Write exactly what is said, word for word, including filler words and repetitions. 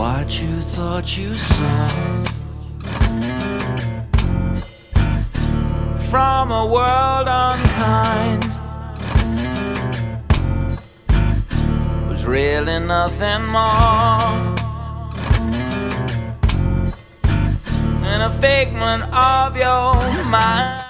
what you thought you saw from a world unkind was really nothing more than a figment of your mind.